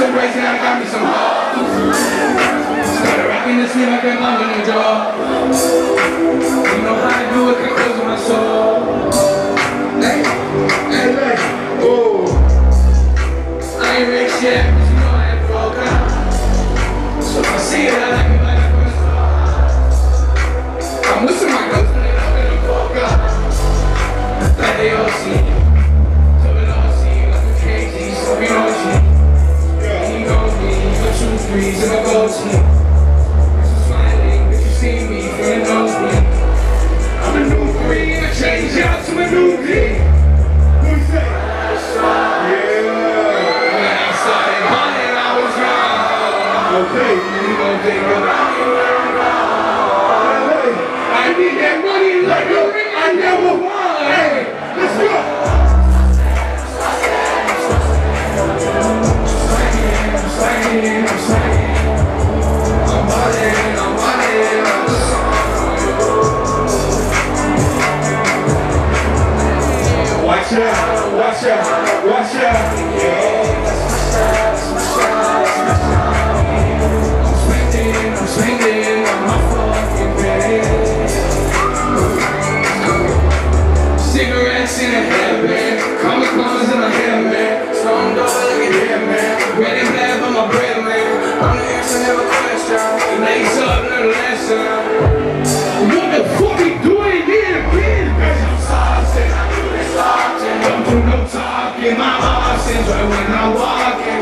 some braids and I got me some hoes. Started rocking the sleeve like a mom in the jaw. You know how to do it, can close my soul. Hey, hey, hey, oh. I ain't rich yet, but you know I ain't broke out. So if I see it, I like it like a first love. I'm whistling my ghost when they up in the polka. Like they all see it. So it all see it like a crazy, so we don't see it. You know me, for 2 3s and a gold team. I'm smiling, but you see me from the nosebleed. I'm a new breed, I change out to a new breed. Who you say? Yeah. When I started hunting, I was young. Okay, you gon' think about me when I'm gone. Hey, I need that money like a ring I never won. Hey, let's go. I'm swinging. I'm ballin', I'm the song. Watch out, watch out, watch out. Yeah, that's my shot. I'm swinging on my fucking bed. Cigarettes in a hairband, comic clones in a hairband. Stone door, look at him, man. Red and black on my bread, man. I'm the answer, never question. Legs up, no lesson. What the fuck you doing here, kid? Cause I'm saucing, I do this often. Don't do no talking, my options right when I'm walking.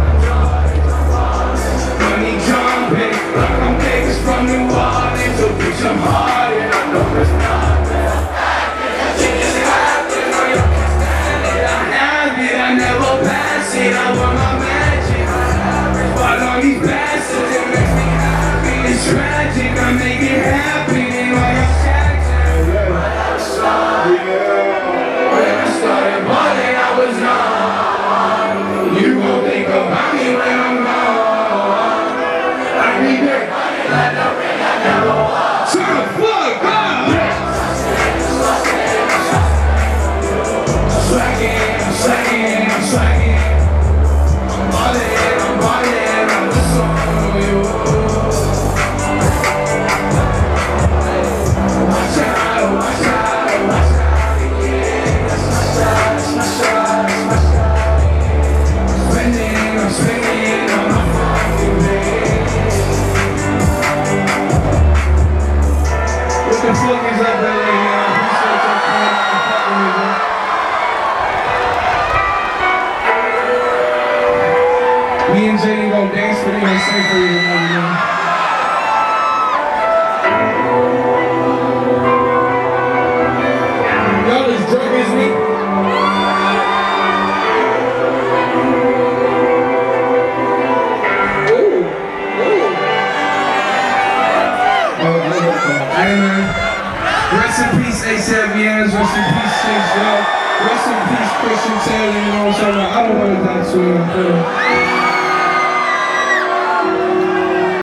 Money jumping, like I'm niggas from New Orleans. So bitch, I'm hard and I know there's nothing. I never pass it, I want my magic. But all these bastards, it makes me happy. It's tragic, I make it happen. And all your shags, when I started balling, I was young. You gon' think about me when I'm gone. I need that money like the ring I never won. Shut the fuck up! I'm swagging. I'm ballin', I'm the song of you. Watch out, yeah, that's my shot. I'm spinning on my fucking bed. What the fuck is up, LA? Me and Jay gon' dance for you and sing for you tonight, y'all as drunk as me. Ooh. Hey man. Rest in peace, A$AP Yams. Rest in peace, Chase Yo. Rest in peace, Christian Taylor. You know what I'm talking about? I don't want to die too.